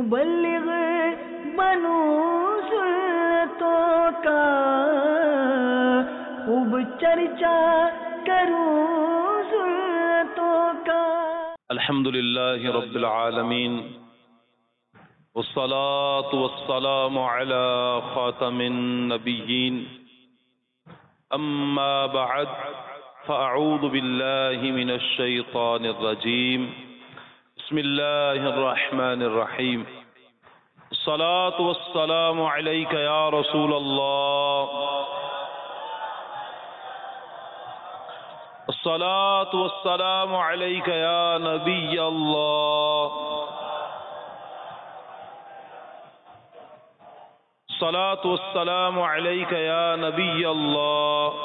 مبلغ بنوں سنتوں کا خوب چرچا کروں سنتوں کا. الحمد للہ رب العالمین والصلاة والسلام على خاتم النبیین اما بعد فاعوذ باللہ من الشیطان الرجیم بسم اللہ الرحمن الرحیم. الصلاة والسلام علیک یا رسول اللہ، الصلاة والسلام علیک یا نبی اللہ، الصلاة والسلام علیک یا نبی اللہ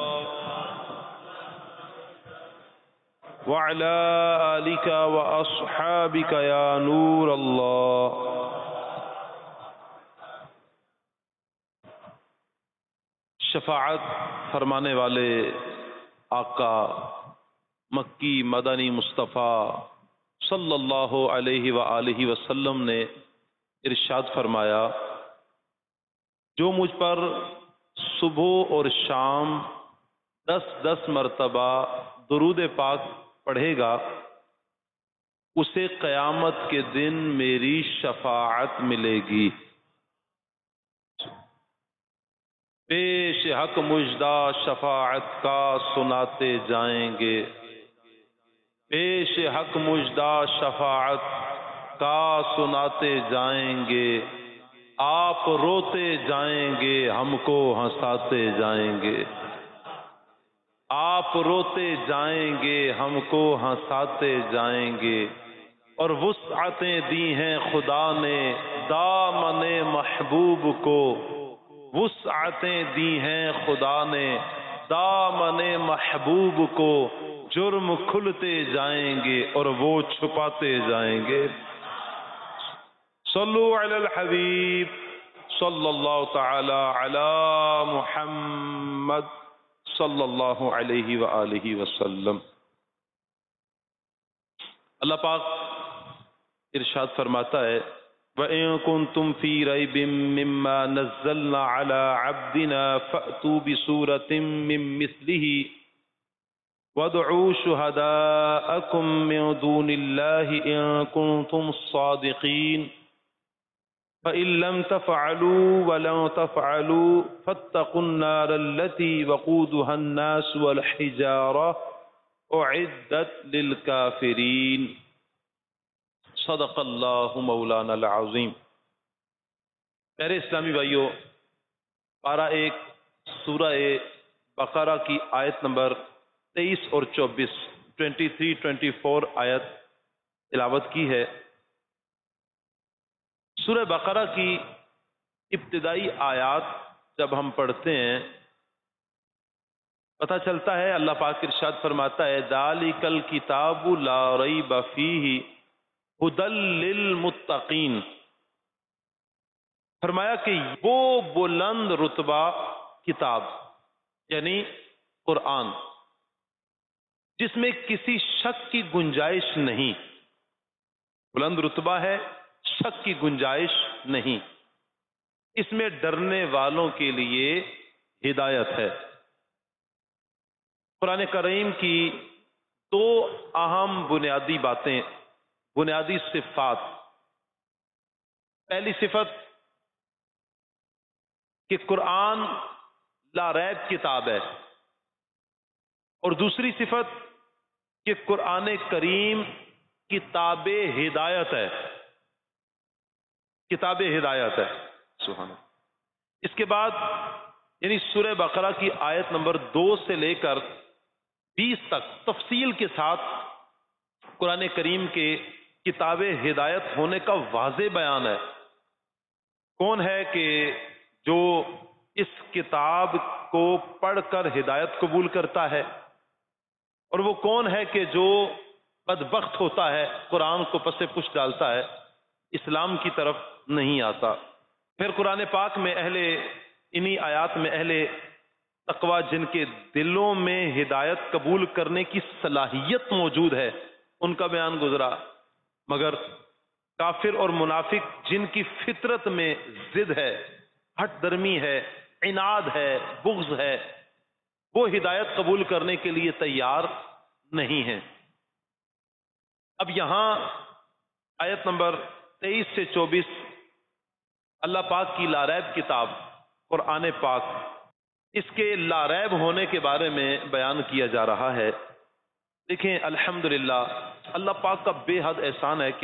وعلى آلک واصحابک یا نور اللہ. شفاعت فرمانے والے آقا مکی مدنی مصطفیٰ صلی اللہ علیہ وآلہ وسلم نے ارشاد فرمایا، جو مجھ پر صبح اور شام 10 مرتبہ درود پاک پڑھے گا اسے قیامت کے دن میری شفاعت ملے گی. پیش حق مژدہ شفاعت کا سناتے جائیں گے، پیش حق مژدہ شفاعت کا سناتے جائیں گے، آپ روتے جائیں گے ہم کو ہنساتے جائیں گے، آپ روتے جائیں گے ہم کو ہنساتے جائیں گے. اور وسعتیں دی ہیں خدا نے دامن محبوب کو، وسعتیں دی ہیں خدا نے دامن محبوب کو، جرم کھلتے جائیں گے اور وہ چھپاتے جائیں گے. صلو علی الحبیب صلی اللہ تعالی علی محمد صلی اللہ علیہ وآلہ وسلم. اللہ پاک ارشاد فرماتا ہے، وَإِن كُنتُمْ فِي رَيْبٍ مِّمَّا نَزَّلْنَا عَلَىٰ عَبْدِنَا فَأْتُوا بِسُورَةٍ مِّن مِّثْلِهِ وَادْعُوا شُهَدَاءَكُم مِّن دُونِ اللَّهِ إِن كُنتُمْ صَادِقِينَ فَإِن لَّمْ تَفْعَلُوا وَلَن تَفْعَلُوا فَاتَّقُوا النَّارَ الَّتِي وَقُودُهَا النَّاسُ وَالْحِجَارَةُ أُعِدَّتْ لِلْكَافِرِينَ. صدق اللہ مولانا العظیم. پیارے اسلامی بھائیوں، پارہ 1 سورہ بقرہ کی آیت نمبر 23 اور 24 23-24 آیت تلاوت کی ہے. سورہ بقرہ کی ابتدائی آیات جب ہم پڑھتے ہیں پتہ چلتا ہے اللہ پاک ارشاد فرماتا ہے، ذَلِكَ الْكِتَابُ لَا رَيْبَ فِيهِ هُدًى لِّلْمُتَّقِينَ. فرمایا کہ وہ بلند رتبہ کتاب یعنی قرآن جس میں کسی شک کی گنجائش نہیں، بلند رتبہ ہے، شک کی گنجائش نہیں، اس میں ڈرنے والوں کے لیے ہدایت ہے. قرآن کریم کی 2 اہم بنیادی باتیں، بنیادی صفات. پہلی صفت کہ قرآن لا ریب کتاب ہے، اور دوسری صفت کہ قرآن کریم کتاب ہدایت ہے، کتاب ہدایت ہے. سبحان اللہ. اس کے بعد یعنی سورہ بقرہ کی آیت نمبر 2 سے لے کر 20 تک تفصیل کے ساتھ قرآن کریم کے کتاب ہدایت ہونے کا واضح بیان ہے. کون ہے کہ جو اس کتاب کو پڑھ کر ہدایت قبول کرتا ہے، اور وہ کون ہے کہ جو بدبخت ہوتا ہے، قرآن کو پس پش ڈالتا ہے، اسلام کی طرف نہیں آتا. پھر قرآن پاک میں انہی آیات میں اہل تقوی جن کے دلوں میں ہدایت قبول کرنے کی صلاحیت موجود ہے ان کا بیان گزرا. مگر کافر اور منافق جن کی فطرت میں ضد ہے، ہٹ درمی ہے، عناد ہے، بغض ہے، وہ ہدایت قبول کرنے کے لیے تیار نہیں ہیں۔ اب یہاں آیت نمبر 23 سے 24 اللہ پاک کی لاریب کتاب قرآن پاک، اس کے لاریب ہونے کے بارے میں بیان کیا جا رہا ہے۔ دیکھیں الحمدللہ اللہ پاک کا بے حد احسان ہے کہ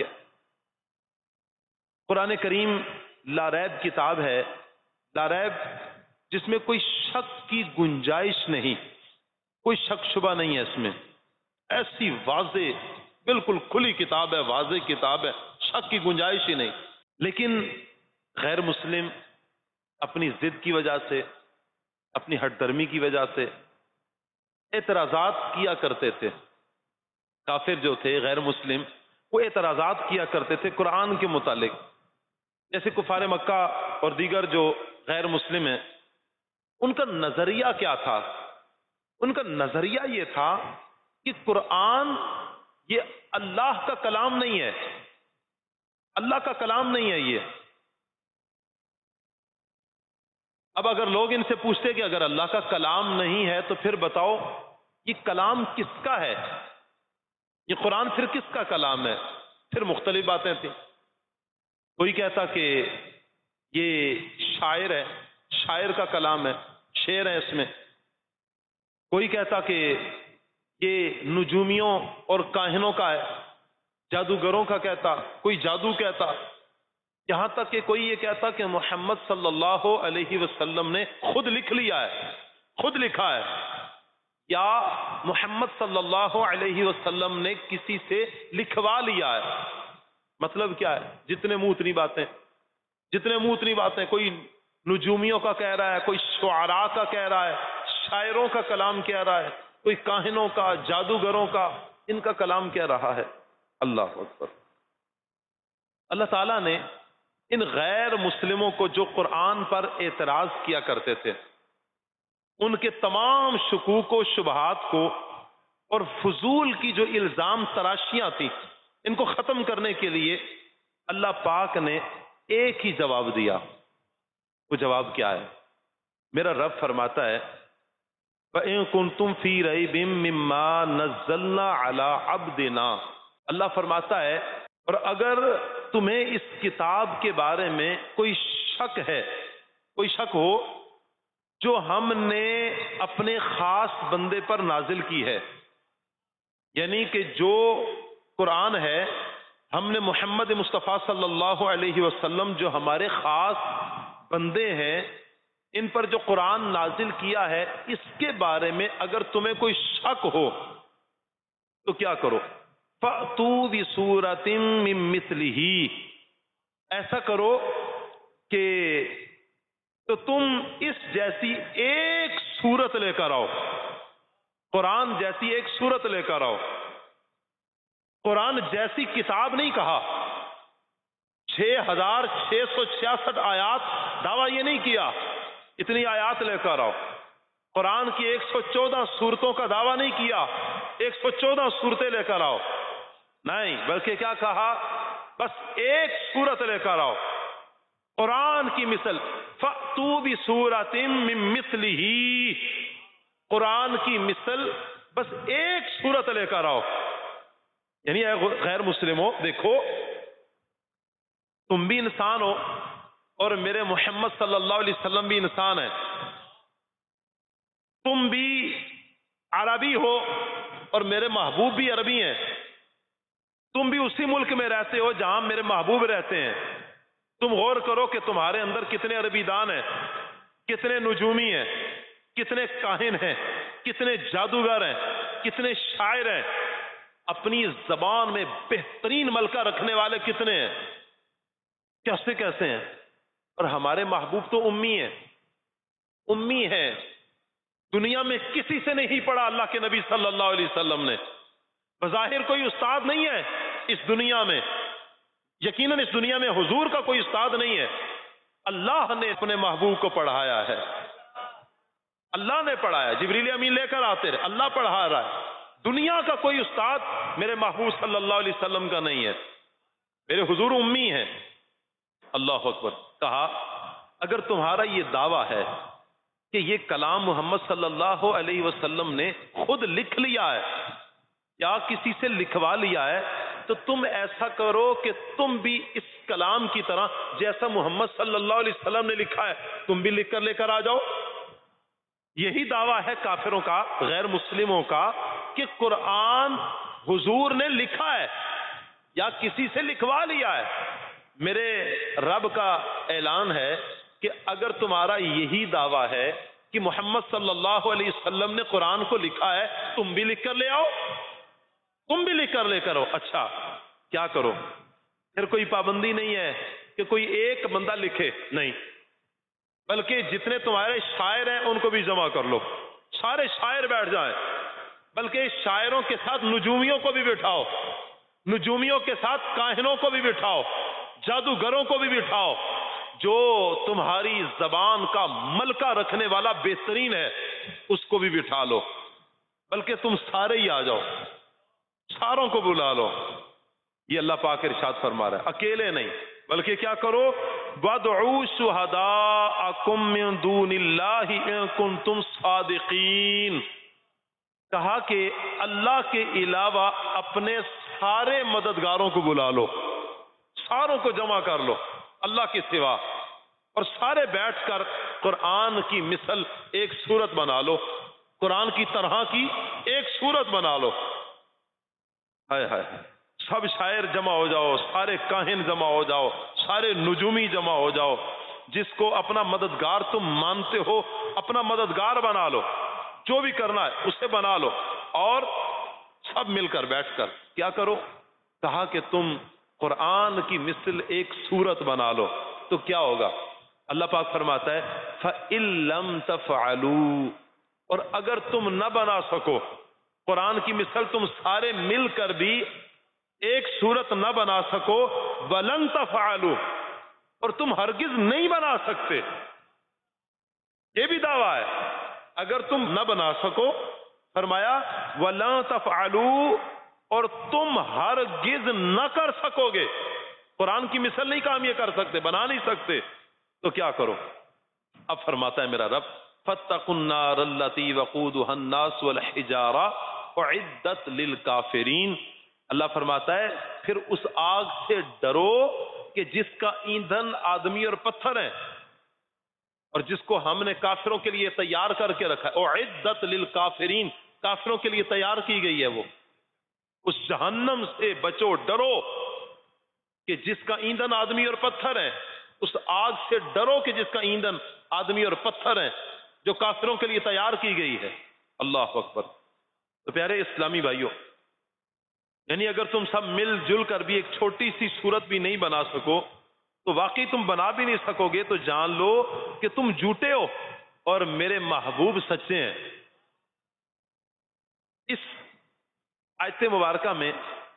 قرآن کریم لاریب کتاب ہے، لاریب جس میں کوئی شک کی گنجائش نہیں، کوئی شک شبہ نہیں ہے اس میں، ایسی واضح بالکل کھلی کتاب ہے، واضح کتاب ہے، شک کی گنجائش ہی نہیں۔ لیکن غیر مسلم اپنی ضد کی وجہ سے، اپنی ہٹ درمی کی وجہ سے اعتراضات کیا کرتے تھے۔ کافر جو تھے غیر مسلم وہ اعتراضات کیا کرتے تھے قرآن کے متعلق، جیسے کفار مکہ اور دیگر جو غیر مسلم ہیں، ان کا نظریہ کیا تھا؟ ان کا نظریہ یہ تھا کہ قرآن یہ اللہ کا کلام نہیں ہے، اللہ کا کلام نہیں ہے یہ۔ اب اگر لوگ ان سے پوچھتے کہ اگر اللہ کا کلام نہیں ہے تو پھر بتاؤ یہ کلام کس کا ہے؟ یہ قرآن پھر کس کا کلام ہے؟ پھر مختلف باتیں تھیں۔ کوئی کہتا کہ یہ شاعر ہے، شاعر کا کلام ہے، شعر ہے اس میں۔ کوئی کہتا کہ یہ نجومیوں اور کاہنوں کا ہے، جادوگروں کا کہتا، کوئی جادو کہتا، یہاں تک کہ کوئی یہ کہتا کہ محمد صلی اللہ علیہ وسلم نے خود لکھ لیا ہے، خود لکھا ہے، یا محمد صلی اللہ علیہ وسلم نے کسی سے لکھوا لیا ہے۔ مطلب کیا ہے؟ جتنے منہ اتنی باتیں، جتنے منہ اتنی باتیں۔ کوئی نجومیوں کا کہہ رہا ہے، کوئی شعراء کا کہہ رہا ہے، شاعروں کا کلام کہہ رہا ہے، کوئی کاہنوں کا، جادوگروں کا، ان کا کلام کہہ رہا ہے۔ اللہ اکبر۔ اللہ تعالیٰ نے ان غیر مسلموں کو جو قرآن پر اعتراض کیا کرتے تھے، ان کے تمام شکوک و شبہات کو اور فضول کی جو الزام تراشیاں تھیں، ان کو ختم کرنے کے لیے اللہ پاک نے ایک ہی جواب دیا۔ وہ جواب کیا ہے؟ میرا رب فرماتا ہے وَإِن كُنتُمْ فِي رَيْبٍ مِّمَّا نَزَّلْنَا عَلَىٰ عَبْدِنَا، اللہ فرماتا ہے اور اگر تمہیں اس کتاب کے بارے میں کوئی شک ہے، کوئی شک ہو جو ہم نے اپنے خاص بندے پر نازل کی ہے، یعنی کہ جو قرآن ہے ہم نے محمد مصطفیٰ صلی اللہ علیہ وسلم جو ہمارے خاص بندے ہیں ان پر جو قرآن نازل کیا ہے، اس کے بارے میں اگر تمہیں کوئی شک ہو تو کیا کرو؟ فَأْتُوا بِسُورَةٍ مِّن مِّثْلِهِ، ایسا کرو کہ تو تم اس جیسی ایک سورت لے کر آؤ، قرآن جیسی ایک سورت لے کر آؤ۔ قرآن جیسی کتاب نہیں کہا، 6666 آیات، دعویٰ یہ نہیں کیا اتنی آیات لے کر آؤ۔ قرآن کی 114 سورتوں کا دعویٰ نہیں کیا 114 سورتیں لے کر آؤ، نہیں، بلکہ کیا کہا؟ بس ایک سورت لے کر آؤ قرآن کی مثل۔ فَأْتُوا بِسُورَةٍ مِّن مِّثْلِهِ، قرآن کی مثل بس ایک سورت لے کر آؤ۔ یعنی اے غیر مسلموں، دیکھو تم بھی انسان ہو اور میرے محمد صلی اللہ علیہ وسلم بھی انسان ہے، تم بھی عربی ہو اور میرے محبوب بھی عربی ہیں، تم بھی اسی ملک میں رہتے ہو جہاں میرے محبوب رہتے ہیں۔ تم غور کرو کہ تمہارے اندر کتنے عربی دان ہیں، کتنے نجومی ہیں، کتنے کاہن ہیں، کتنے جادوگر ہیں، کتنے شاعر ہیں، اپنی زبان میں بہترین ملکہ رکھنے والے کتنے ہیں، کیسے ہیں؟ اور ہمارے محبوب تو امی ہیں، امی ہیں، دنیا میں کسی سے نہیں پڑھا اللہ کے نبی صلی اللہ علیہ وسلم نے، بظاہر کوئی استاد نہیں ہے اس دنیا میں، یقیناً اس دنیا میں حضور کا کوئی استاد نہیں ہے، اللہ نے اپنے محبوب کو پڑھایا ہے، اللہ نے پڑھایا، جبریل امین لے کر آتے رہے، اللہ پڑھا رہا ہے، دنیا کا کوئی استاد میرے محبوب صلی اللہ علیہ وسلم کا نہیں ہے۔ میرے حضور امی ہیں. اللہ اکبر. کہا اگر تمہارا یہ دعویٰ ہے کہ یہ کلام محمد صلی اللہ علیہ وسلم نے خود لکھ لیا ہے یا کسی سے لکھوا لیا ہے تو تم ایسا کرو کہ تم بھی اس کلام کی طرح جیسا محمد صلی اللہ علیہ وسلم نے لکھا ہے تم بھی لکھ کر لے کر آ جاؤ. یہی دعویٰ ہے کافروں کا، غیر مسلموں کا، کہ قرآن حضور نے لکھا ہے یا کسی سے لکھوا لیا ہے. میرے رب کا اعلان ہے کہ اگر تمہارا یہی دعویٰ ہے کہ محمد صلی اللہ علیہ وسلم نے قرآن کو لکھا ہے تم بھی لکھ کر لے آؤ، تم بھی لکھ کر لے کرو. اچھا کیا کرو؟ پھر کوئی پابندی نہیں ہے کہ کوئی ایک بندہ لکھے، نہیں، بلکہ جتنے تمہارے شاعر ہیں ان کو بھی جمع کر لو، سارے شاعر بیٹھ جائیں، بلکہ شاعروں کے ساتھ نجومیوں کو بھی بٹھاؤ، نجومیوں کے ساتھ کاہنوں کو بھی بٹھاؤ، جادوگروں کو بھی بٹھاؤ. جو تمہاری زبان کا ملکہ رکھنے والا بہترین ہے اس کو بھی بٹھا لو، بلکہ تم سارے ہی آ جاؤ، ساروں کو بلا لو. یہ اللہ پاک ارشاد فرما رہا ہے، اکیلے نہیں بلکہ کیا کرو؟ وَادْعُوا شُهَدَاءَكُم مِّن دُونِ اللَّهِ إِن كُنتُمْ صَادِقِينَ. کہا کہ اللہ کے علاوہ اپنے سارے مددگاروں کو بلا لو، ساروں کو جمع کر لو اللہ کے سوا، اور سارے بیٹھ کر قرآن کی مثل ایک سورت بنا لو، قرآن کی طرح کی ایک سورت بنا لو. ہائے ہائے، سب شاعر جمع ہو جاؤ، سارے کاہن جمع ہو جاؤ، سارے نجومی جمع ہو جاؤ، جس کو اپنا مددگار تم مانتے ہو اپنا مددگار بنا لو، جو بھی کرنا ہے اسے بنا لو، اور سب مل کر بیٹھ کر کیا کرو؟ کہا کہ تم قرآن کی مثل ایک سورت بنا لو. تو کیا ہوگا؟ اللہ پاک فرماتا ہے فَإِن لَّمْ تَفْعَلُوا، اور اگر تم نہ بنا سکو قرآن کی مثل، تم سارے مل کر بھی ایک سورت نہ بنا سکو، وَلَن تَفْعَلُوا، اور تم ہرگز نہیں بنا سکتے. یہ بھی دعویٰ ہے اگر تم نہ بنا سکو، فرمایا وَلَن تَفْعَلُوا، اور تم ہرگز نہ کر سکو گے. قرآن کی مثل نہیں کام یہ کر سکتے، بنا نہیں سکتے، تو کیا کرو؟ اب فرماتا ہے میرا رب فَاتَّقُوا النَّارَ الَّتِي وَقُودُهَا النَّاسُ وَالْحِجَارَةُ أُعِدَّتْ لِلْكَافِرِينَ. اللہ فرماتا ہے پھر اس آگ سے ڈرو کہ جس کا ایندھن آدمی اور پتھر ہیں، اور جس کو ہم نے کافروں کے لیے تیار کر کے رکھا ہے. اعدت للکافرین، کافروں کے لیے تیار کی گئی ہے. وہ اس جہنم سے بچو، ڈرو کہ جس کا ایندھن آدمی اور پتھر ہیں. اس آگ سے ڈرو کہ جس کا ایندھن آدمی اور پتھر ہیں، جو کافروں کے لیے تیار کی گئی ہے. اللہ اکبر. تو پیارے اسلامی بھائیوں، یعنی اگر تم سب مل جل کر بھی ایک چھوٹی سی صورت بھی نہیں بنا سکو تو واقعی تم بنا بھی نہیں سکو گے، تو جان لو کہ تم جھوٹے ہو اور میرے محبوب سچے ہیں. اس آیت مبارکہ میں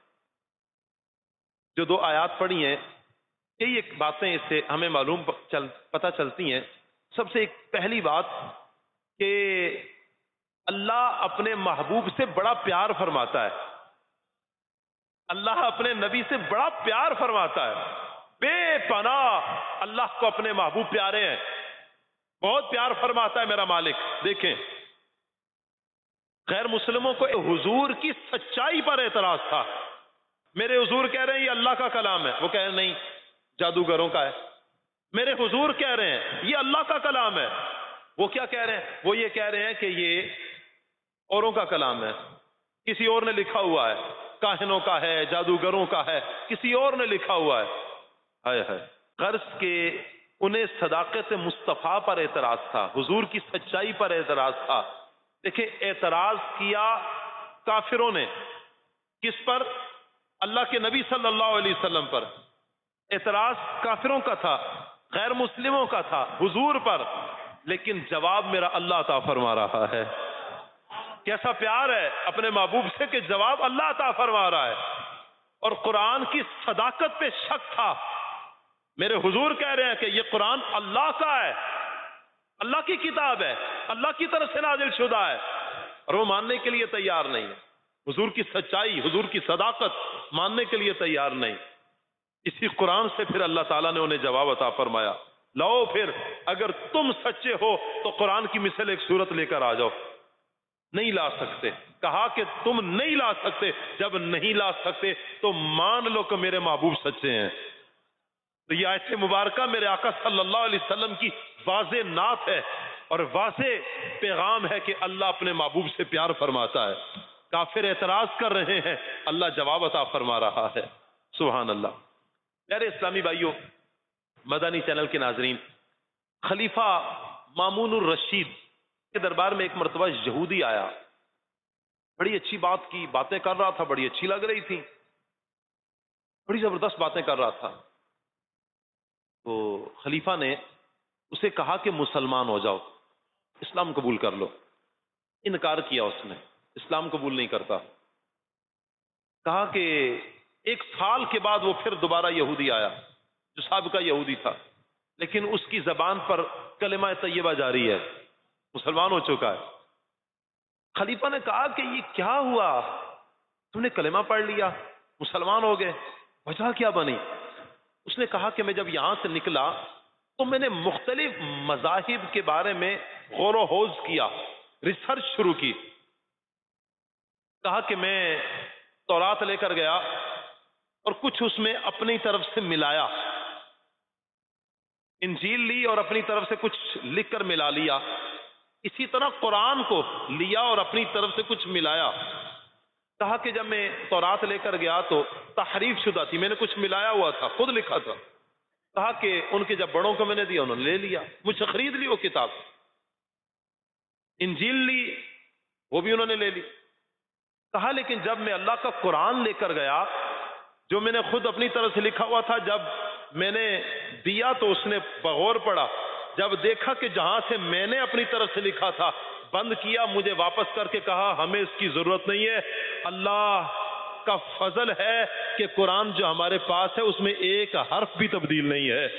جو دو آیات پڑھی ہیں، کئی ایک باتیں اس سے ہمیں معلوم پتہ چلتی ہیں. سب سے ایک پہلی بات کہ اللہ اپنے محبوب سے بڑا پیار فرماتا ہے. اللہ اپنے نبی سے بڑا پیار فرماتا ہے، بے پناہ اللہ کو اپنے محبوب پیارے ہیں، بہت پیار فرماتا ہے میرا مالک. دیکھیں، غیر مسلموں کو حضور کی سچائی پر اعتراض تھا. میرے حضور کہہ رہے ہیں یہ اللہ کا کلام ہے، وہ کہہ رہے ہیں نہیں، جادوگروں کا ہے. میرے حضور کہہ رہے ہیں یہ اللہ کا کلام ہے، وہ کیا کہہ رہے ہیں؟ وہ یہ کہہ رہے ہیں کہ یہ اوروں کا کلام ہے، کسی اور نے لکھا ہوا ہے، کاہنوں کا ہے، جادوگروں کا ہے، کسی اور نے لکھا ہوا ہے. ہائے ہائے. غرض کہ انہیں صداقت مصطفیٰ پر اعتراض تھا، حضور کی سچائی پر اعتراض تھا. دیکھیں، اعتراض کیا کافروں نے کس پر؟ اللہ کے نبی صلی اللہ علیہ وسلم پر. اعتراض کافروں کا تھا، غیر مسلموں کا تھا حضور پر، لیکن جواب میرا اللہ عطا فرما رہا ہے. کیسا پیار ہے اپنے محبوب سے کہ جواب اللہ عطا فرما رہا ہے. اور قرآن کی صداقت پہ شک تھا. میرے حضور کہہ رہے ہیں کہ یہ قرآن اللہ کا ہے، اللہ کی کتاب ہے، اللہ کی طرف سے نازل شدہ ہے، اور وہ ماننے کے لیے تیار نہیں ہے. حضور کی سچائی، حضور کی صداقت ماننے کے لیے تیار نہیں. اسی قرآن سے پھر اللہ تعالیٰ نے انہیں جواب عطا فرمایا، لاؤ پھر اگر تم سچے ہو تو قرآن کی مثل ایک صورت لے کر آ جاؤ۔ نہیں لا سکتے، کہا کہ تم نہیں لا سکتے، جب نہیں لا سکتے تو مان لو کہ میرے محبوب سچے ہیں۔ تو یہ آیت مبارکہ میرے آقا صلی اللہ علیہ وسلم کی واضح نعت ہے اور واضح پیغام ہے کہ اللہ اپنے محبوب سے پیار فرماتا ہے۔ کافر اعتراض کر رہے ہیں، اللہ جواب عطا فرما رہا ہے۔ سبحان اللہ۔ پیارے اسلامی بھائیوں، مدنی چینل کے ناظرین، خلیفہ مامون الرشید کے دربار میں ایک مرتبہ یہودی آیا، بڑی اچھی بات کی، باتیں کر رہا تھا، بڑی اچھی لگ رہی تھی، بڑی زبردست باتیں کر رہا تھا۔ تو خلیفہ نے اسے کہا کہ مسلمان ہو جاؤ، اسلام قبول کر لو۔ انکار کیا اس نے، اسلام قبول نہیں کرتا۔ کہا کہ 1 سال کے بعد وہ پھر دوبارہ یہودی آیا جو سابقہ یہودی تھا، لیکن اس کی زبان پر کلمہ طیبہ جاری ہے، مسلمان ہو چکا ہے۔ خلیفہ نے کہا کہ یہ کیا ہوا، تم نے کلمہ پڑھ لیا، مسلمان ہو گئے، وجہ کیا بنی؟ اس نے کہا کہ میں جب یہاں سے نکلا تو میں نے مختلف مذاہب کے بارے میں غور و خوض کیا، ریسرچ شروع کی۔ کہا کہ میں تورات لے کر گیا اور کچھ اس میں اپنی طرف سے ملایا، انجیل لی اور اپنی طرف سے کچھ لکھ کر ملا لیا، اسی طرح قرآن کو لیا اور اپنی طرف سے کچھ ملایا۔ کہا کہ جب میں تورات لے کر گیا تو تحریف شدہ تھی، میں نے کچھ ملایا ہوا تھا، خود لکھا تھا۔ کہا کہ ان کے جب بڑوں کو میں نے دیا، انہوں نے لے لیا، مجھ سے خرید لی وہ کتاب۔ انجیل لی، وہ بھی انہوں نے لے لی۔ کہا لیکن جب میں اللہ کا قرآن لے کر گیا، جو میں نے خود اپنی طرف سے لکھا ہوا تھا، جب میں نے دیا تو اس نے بغور پڑا، جب دیکھا کہ جہاں سے میں نے اپنی طرف سے لکھا تھا بند کیا، مجھے واپس کر کے کہا ہمیں اس کی ضرورت نہیں ہے، اللہ کا فضل ہے کہ قرآن جو ہمارے پاس ہے اس میں ایک حرف بھی تبدیل نہیں ہے۔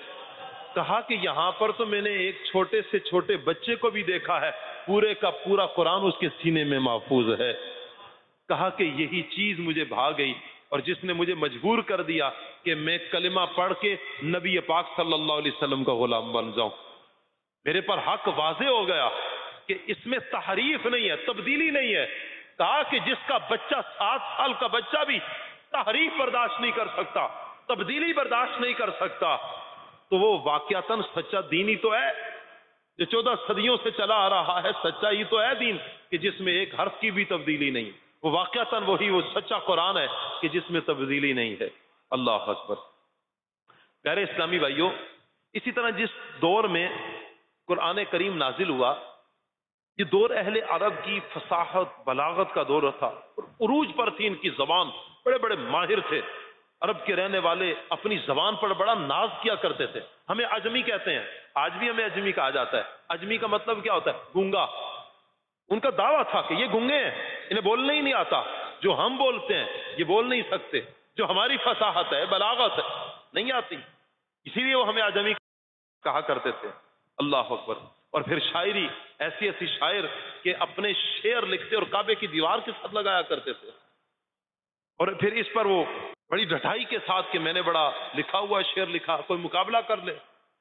کہا کہ یہاں پر تو میں نے ایک چھوٹے سے چھوٹے بچے کو بھی دیکھا ہے، پورے کا پورا قرآن اس کے سینے میں محفوظ ہے۔ کہا کہ یہی چیز مجھے بھا گئی اور جس نے مجھے مجبور کر دیا کہ میں کلمہ پڑھ کے نبی پاک صلی اللہ علیہ وسلم کا غلام بن جاؤں۔ میرے پر حق واضح ہو گیا کہ اس میں تحریف نہیں ہے، تبدیلی نہیں ہے۔ کہا کہ جس کا بچہ 7 سال کا بچہ بھی تحریف برداشت نہیں کر سکتا، تبدیلی برداشت نہیں کر سکتا، تو وہ واقعتاً سچا دین ہی تو ہے جو 14 صدیوں سے چلا آ رہا ہے۔ سچا ہی تو ہے دین کہ جس میں ایک حرف کی بھی تبدیلی نہیں، وہ واقعتاً وہی وہ سچا قرآن ہے کہ جس میں تبدیلی نہیں ہے۔ اللہ اکبر۔ پیارے اسلامی بھائیوں، اسی طرح جس دور میں قرآن کریم نازل ہوا، یہ دور اہل عرب کی فصاحت بلاغت کا دور تھا، عروج پر تھی ان کی زبان، بڑے بڑے ماہر تھے۔ عرب کے رہنے والے اپنی زبان پر بڑا ناز کیا کرتے تھے۔ ہمیں عجمی کہتے ہیں، آج بھی ہمیں عجمی کہا جاتا ہے۔ عجمی کا مطلب کیا ہوتا ہے؟ گونگا۔ ان کا دعویٰ تھا کہ یہ گونگے ہیں، انہیں بولنا ہی نہیں آتا، جو ہم بولتے ہیں یہ بول نہیں سکتے، جو ہماری فصاحت ہے، بلاغت ہے، نہیں آتی، اسی لیے وہ ہمیں عجمی کہا کرتے تھے۔ اللہ اکبر۔ اور پھر شاعری، ایسی ایسی شاعر کہ اپنے شعر لکھتے اور کعبے کی دیوار کے ساتھ لگایا کرتے تھے، اور پھر اس پر وہ بڑی ڈٹائی کے ساتھ کہ میں نے بڑا لکھا ہوا شعر لکھا، کوئی مقابلہ کر لے۔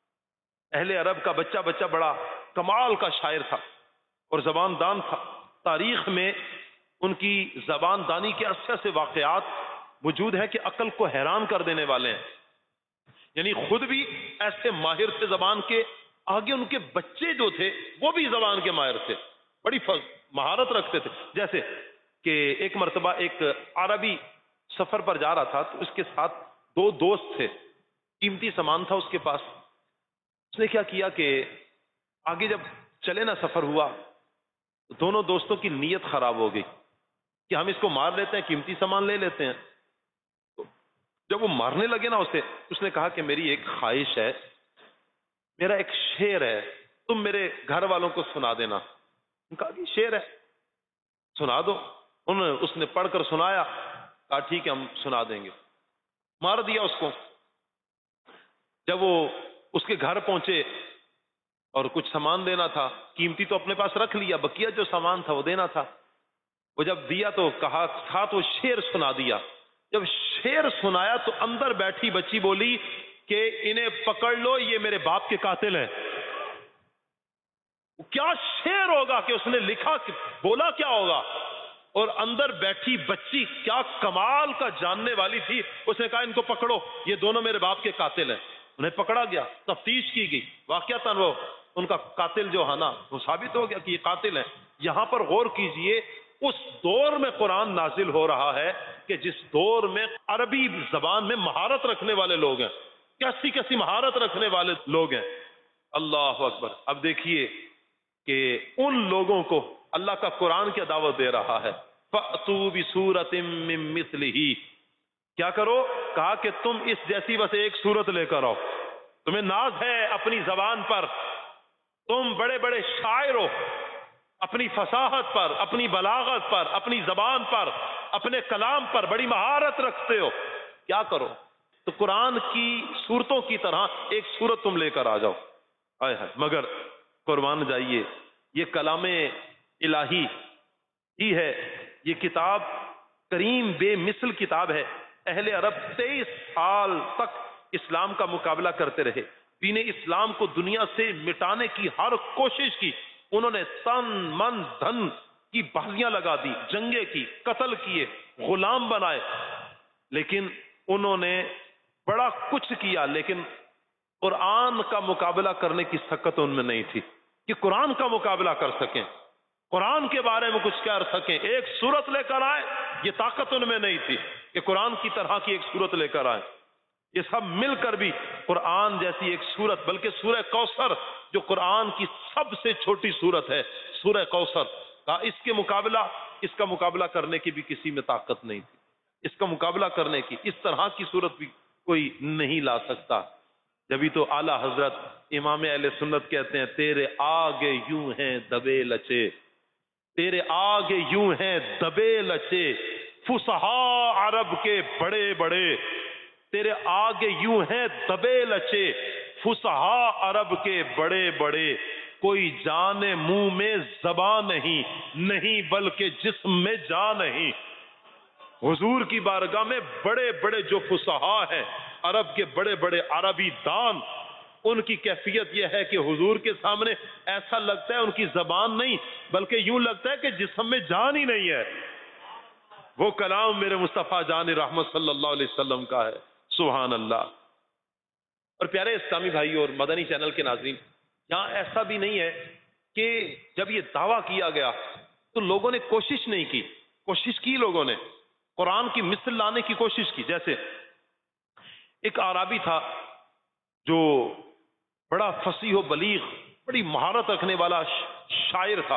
اہل عرب کا بچہ بڑا کمال کا شاعر تھا اور زبان دان تھا۔ تاریخ میں ان کی زبان دانی کے ایسے ایسے واقعات موجود ہیں کہ عقل کو حیران کر دینے والے ہیں۔ یعنی خود بھی ایسے ماہر تھے زبان کے، آگے ان کے بچے جو تھے وہ بھی زبان کے ماہر تھے، بڑی مہارت رکھتے تھے۔ جیسے کہ ایک مرتبہ ایک عربی سفر پر جا رہا تھا، تو اس کے ساتھ 2 دوست تھے، قیمتی سامان تھا اس کے پاس۔ اس نے کیا کیا کہ آگے جب چلے نا سفر ہوا، تو دونوں دوستوں کی نیت خراب ہو گئی کہ ہم اس کو مار لیتے ہیں، قیمتی سامان لے لیتے ہیں۔ تو جب وہ مارنے لگے نا اسے، اس نے کہا کہ میری ایک خواہش ہے، میرا ایک شعر ہے، تم میرے گھر والوں کو سنا دینا۔ کہا کہ شعر ہے، سنا دو۔ اس نے پڑھ کر سنایا، کہا ٹھیک ہے ہم سنا دیں گے، مار دیا اس کو۔ جب وہ اس کے گھر پہنچے اور کچھ سامان دینا تھا، قیمتی تو اپنے پاس رکھ لیا، بقیہ جو سامان تھا وہ دینا تھا۔ وہ جب دیا تو کہا، ساتھ وہ شعر سنا دیا۔ جب شعر سنایا تو اندر بیٹھی بچی بولی کہ انہیں پکڑ لو، یہ میرے باپ کے قاتل ہیں۔ کیا شعر ہوگا کہ اس نے لکھا، بولا کیا ہوگا؟ اور اندر بیٹھی بچی کیا کمال کا جاننے والی تھی، اس نے کہا ان کو پکڑو، یہ دونوں میرے باپ کے قاتل ہیں۔ انہیں پکڑا گیا، تفتیش کی گئی، واقعتاً وہ ان کا قاتل جو ہے نا وہ ثابت ہو گیا کہ یہ قاتل ہیں۔ یہاں پر غور کیجئے، اس دور میں قرآن نازل ہو رہا ہے کہ جس دور میں عربی زبان میں مہارت رکھنے والے لوگ ہیں، کیسی کیسی مہارت رکھنے والے لوگ ہیں۔ اللہ اکبر۔ اب دیکھیے کہ ان لوگوں کو اللہ کا قرآن کیا دعوت دے رہا ہے، فَأْتُوا بِسُورَةٍ مِّن مِّثْلِهِ، کیا کرو؟ کہا کہ تم اس جیسی بس ایک سورت لے کر آؤ، تمہیں ناز ہے اپنی زبان پر، تم بڑے بڑے شاعر ہو، اپنی فصاحت پر، اپنی بلاغت پر، اپنی زبان پر، اپنے کلام پر بڑی مہارت رکھتے ہو، کیا کرو؟ تو قرآن کی سورتوں کی طرح ایک سورت تم لے کر آ جاؤ۔ آئے ہے، مگر قربان جائیے، یہ کلام الہی ہی ہے، یہ کتاب کریم بے مثل کتاب ہے۔ اہل عرب 23 سال تک اسلام کا مقابلہ کرتے رہے، دین اسلام کو دنیا سے مٹانے کی ہر کوشش کی، انہوں نے تن من دھن کی بازیاں لگا دی، جنگیں کی، قتل کیے، غلام بنائے، لیکن انہوں نے بڑا کچھ کیا، لیکن قرآن کا مقابلہ کرنے کی سکت ان میں نہیں تھی کہ قرآن کا مقابلہ کر سکیں، قرآن کے بارے میں کچھ کہہ سکیں، ایک سورت لے کر آئے، یہ طاقت ان میں نہیں تھی کہ قرآن کی طرح کی ایک سورت لے کر آئے۔ یہ سب مل کر بھی قرآن جیسی ایک سورت، بلکہ سورہ کوثر جو قرآن کی سب سے چھوٹی سورت ہے، سورہ کوثر کا اس کا مقابلہ کرنے کی بھی کسی میں طاقت نہیں تھی، اس کا مقابلہ کرنے کی اس طرح کی سورت بھی کوئی نہیں لا سکتا۔ جبھی تو اعلی حضرت امام اہل سنت کہتے ہیں تیرے آگے یوں ہیں دبے لچے، تیرے آگے یوں ہیں دبے لچے، فصحاء عرب کے بڑے بڑے، تیرے آگے یوں ہیں دبے لچے، فصحاء عرب کے بڑے بڑے، کوئی جان منہ میں زبان نہیں بلکہ جسم میں جان نہیں۔ حضور کی بارگاہ میں بڑے بڑے جو فصحاء ہیں، عرب کے بڑے بڑے عربی دان، ان کی کیفیت یہ ہے کہ حضور کے سامنے ایسا لگتا ہے ان کی زبان نہیں بلکہ یوں لگتا ہے کہ جسم میں جان ہی نہیں ہے۔ وہ کلام میرے مصطفیٰ جان رحمت صلی اللہ علیہ وسلم کا ہے، سبحان اللہ۔ اور پیارے اسلامی بھائی اور مدنی چینل کے ناظرین، یہاں ایسا بھی نہیں ہے کہ جب یہ دعویٰ کیا گیا تو لوگوں نے کوشش نہیں کی، کوشش کی لوگوں نے قرآن کی مثل لانے کی کوشش کی۔ جیسے ایک عربی تھا جو بڑا فصیح و بلیغ، بڑی مہارت رکھنے والا شاعر تھا،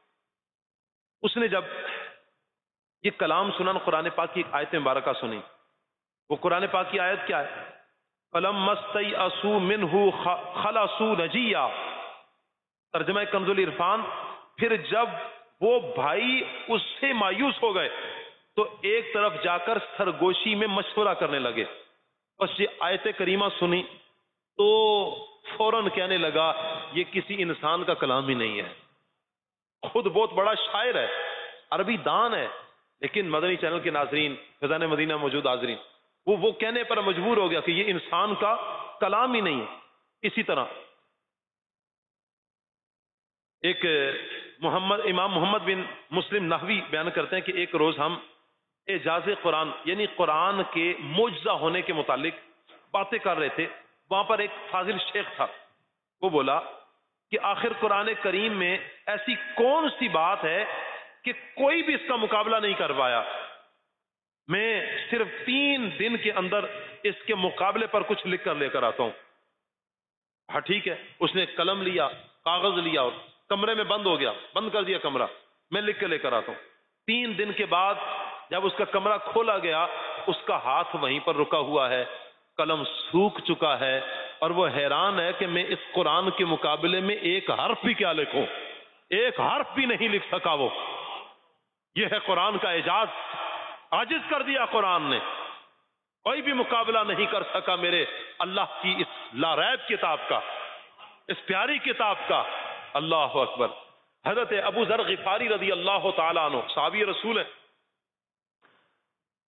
اس نے جب یہ کلام سنا، قرآن پاک کی ایک آیت مبارکہ سنی۔ وہ قرآن پاک کی آیت کیا ہے؟ فَلَمَّا اسْتَيْأَسُوا مِنْهُ خَلَصُوا نَجِيًّا، ترجمہ کنز العرفان، پھر جب وہ بھائی اس سے مایوس ہو گئے تو ایک طرف جا کر سرگوشی میں مشورہ کرنے لگے۔ بس یہ آیت کریمہ سنی تو فوراً کہنے لگا یہ کسی انسان کا کلام ہی نہیں ہے، خود بہت بڑا شاعر ہے، عربی دان ہے، لیکن مدنی چینل کے ناظرین، فیضان مدینہ موجود حاضرین، وہ کہنے پر مجبور ہو گیا کہ یہ انسان کا کلام ہی نہیں ہے۔ اسی طرح ایک امام محمد بن مسلم نحوی بیان کرتے ہیں کہ ایک روز ہم اعجاز قرآن یعنی قرآن کے معجزہ ہونے کے متعلق باتیں کر رہے تھے، وہاں پر ایک فاضل شیخ تھا، وہ بولا کہ آخر قرآن کریم میں ایسی کون سی بات ہے کہ کوئی بھی اس کا مقابلہ نہیں کر پایا، میں صرف 3 دن کے اندر اس کے مقابلے پر کچھ لکھ کر لے کر آتا ہوں۔ ہاں ٹھیک ہے، اس نے قلم لیا، کاغذ لیا اور کمرے میں بند ہو گیا، بند کر دیا کمرہ، میں لکھ کے لے کر آتا ہوں۔ 3 دن کے بعد جب اس کا کمرہ کھولا گیا، اس کا ہاتھ وہیں پر رکا ہوا ہے، قلم سوکھ چکا ہے، اور وہ حیران ہے کہ میں اس قرآن کے مقابلے میں ایک حرف بھی کیا لکھوں، ایک حرف بھی نہیں لکھ سکا وہ۔ یہ ہے قرآن کا اعجاز، عاجز کر دیا قرآن نے، کوئی بھی مقابلہ نہیں کر سکا میرے اللہ کی اس لاریب کتاب کا، اس پیاری کتاب کا۔ اللہ اکبر۔ حضرت ابو ذر غفاری رضی اللہ تعالیٰ عنہ صحابی رسول ہیں،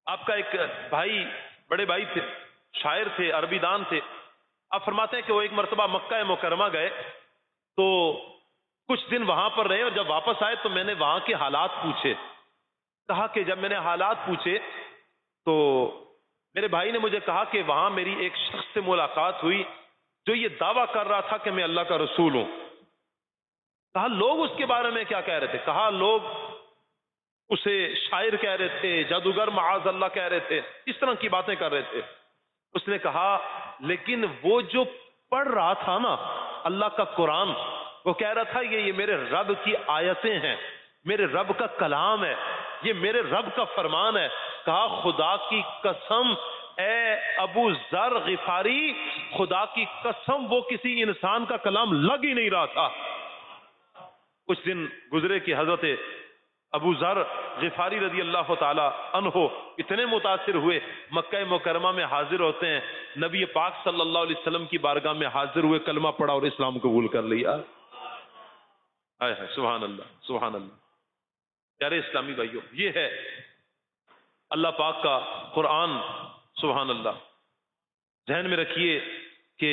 آپ کا ایک بھائی، بڑے بھائی تھے، شاعر تھے، عربی دان تھے. آپ فرماتے ہیں کہ وہ ایک مرتبہ مکہ مکرمہ گئے تو کچھ دن وہاں پر رہے، اور جب واپس آئے تو میں نے وہاں کے حالات پوچھے. کہا کہ جب میں نے حالات پوچھے تو میرے بھائی نے مجھے کہا کہ وہاں میری ایک شخص سے ملاقات ہوئی جو یہ دعویٰ کر رہا تھا کہ میں اللہ کا رسول ہوں. کہا لوگ اس کے بارے میں کیا کہہ رہے تھے؟ کہا لوگ اسے شاعر کہہ رہے تھے، جادوگر معاذ اللہ کہہ رہے تھے، اس طرح کی باتیں کر رہے تھے. اس نے کہا لیکن وہ جو پڑھ رہا تھا نا اللہ کا قرآن، وہ کہہ رہا تھا یہ میرے رب کی آیتیں ہیں، میرے رب کا کلام ہے، یہ میرے رب کا فرمان ہے. کہا خدا کی قسم اے ابو ذر غفاری، خدا کی قسم وہ کسی انسان کا کلام لگ ہی نہیں رہا تھا. کچھ دن گزرے کہ حضرت ابو ذر غفاری رضی اللہ تعالی عنہ اتنے متاثر ہوئے، مکہ مکرمہ میں حاضر ہوتے ہیں، نبی پاک صلی اللہ علیہ وسلم کی بارگاہ میں حاضر ہوئے، کلمہ پڑھا اور اسلام قبول کر لیا. ہائے ہائے سبحان اللہ سبحان اللہ. پیارے اسلامی بھائیوں، یہ ہے اللہ پاک کا قرآن. سبحان اللہ. ذہن میں رکھیے کہ